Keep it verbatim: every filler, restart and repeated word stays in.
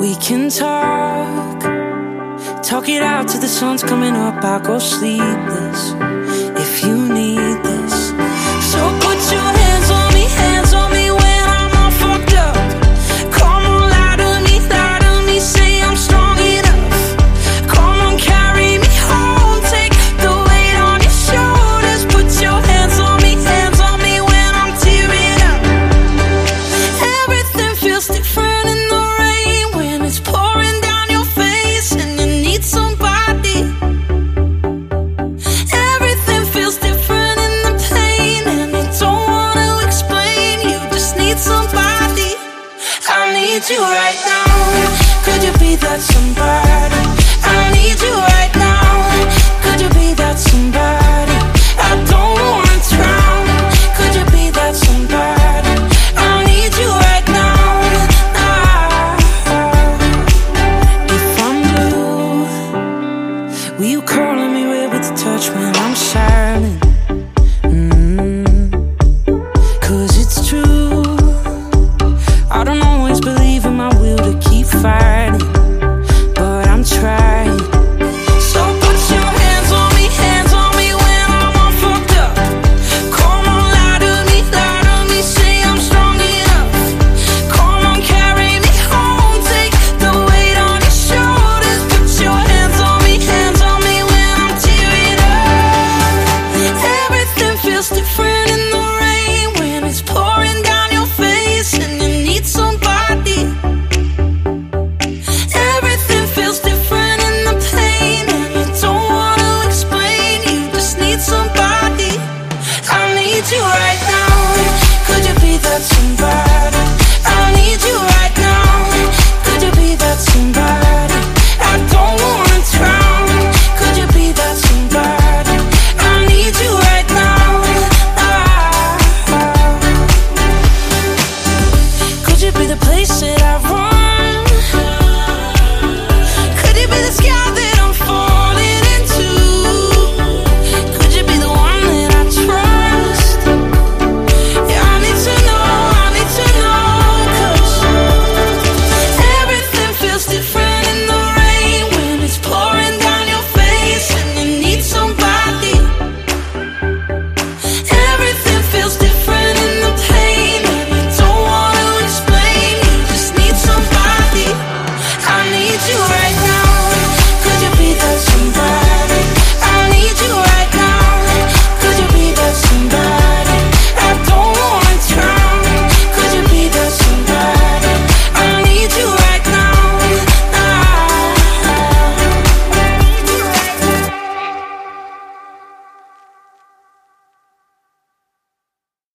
We can talk, talk it out till the sun's coming up. I'll go sleepless if you need this. So put your hands on me, hands on me when I'm all fucked up. Come on, lie to me, lie to me, say I'm strong enough. Come on, carry me home, take the weight on your shoulders. Put your hands on me, hands on me when I'm tearing up. Everything feels different in the rain when it's pouring down your face and you need somebody. Everything feels different in the pain and you don't want to explain. You just need somebody. I need you right now. Could you be that somebody? I need you right now. Could you be that somebody? I don't wanna drown. Could you be that somebody? I need you right now. Ah. If I'm blue, will you call on me red with the touch when I'm silent? Mm. Cause it's true, I don't always believe in my will to keep fighting, but I'm trying. So put your hands on me, hands on me when I'm all fucked up. Come on, lie to me, lie to me, say I'm strong enough. Come on, carry me home, take the weight on your shoulders. Put your hands on me, hands on me when I'm tearing up. Everything feels different in the rain when it's pouring down your face and you need somebody. Everything feels different in the pain and you don't want to explain. You just need somebody. I need you right now. Could you be that somebody? I need you right now. Could you be that somebody? I don't wanna drown. Could you be that somebody? I need you right now. Ah, ah. Could you be the place